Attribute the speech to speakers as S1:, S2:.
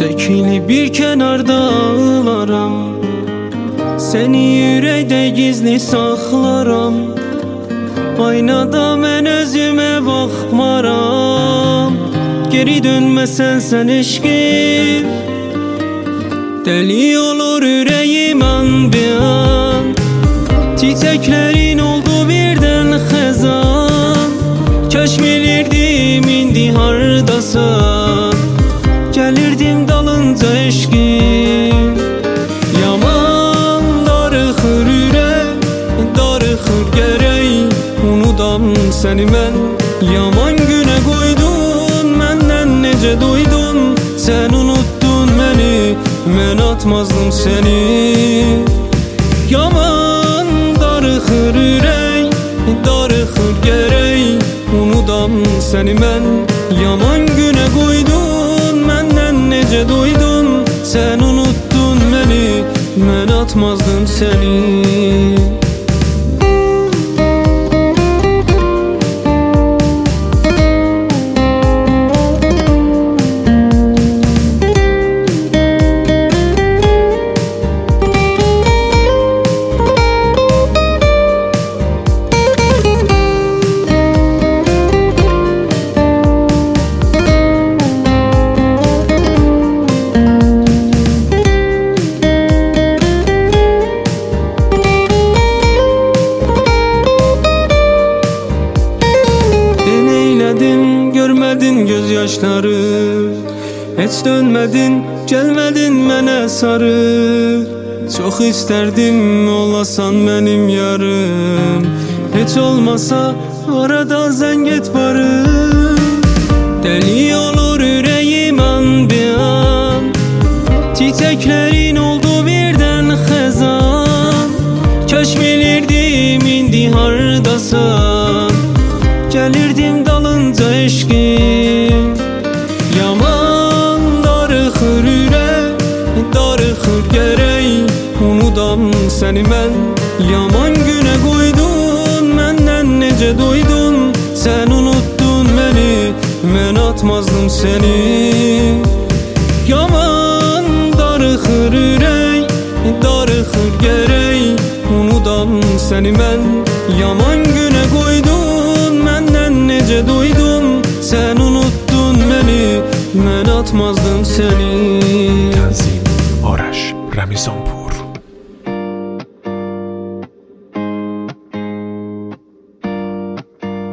S1: çekilip bir kenarda ağlaram. Seni yüreğde gizli saxlaram. Aynada mən özümə baxmaram. Geri dönməsən sən eşqim, deli olur yüreğim an bir an. Çiçeklerin oldu birden xezan. Keşf bilirdim indi hardasan. Gelirdim dalınca eşqim. Yaman darıxır ürək, darıxır gərək. Unudam səni mən, yaman günə qoydun. Məndən necə doydun, sən unuttun məni. Mən atmazdım səni. Yaman darıxır ürək, darıxır gərək. Unudam səni mən, yaman günə qoydun. Məndən necə doydun, sən unuttun məni. Mən atmazdım səni. Görmedin gözyaşları, hiç dönmedin, gelmedin mənə sarı. Çok isterdim olasan benim yarım. Hiç olmasa arada zəng et barım. Deli olur yüreğim an bir an. Çiçeklerin oldu birden xezan. Keşf bilirdim indi hardasan. Gelirdim dalınca eşqim. Yaman darıxır ürək, darıxır gərək. Unudam səni mən, yaman günə qoydun. Məndən necə doydun, sən unuttun məni. Mən atmazdım səni. Yaman darıxır ürək, darıxır gərək. Unudam səni mən, yaman günə qoydun. Məndən necə doydun, sən unuttun məni. Mən atmazdım səni.
S2: Tanzim Arash Ramizanpur.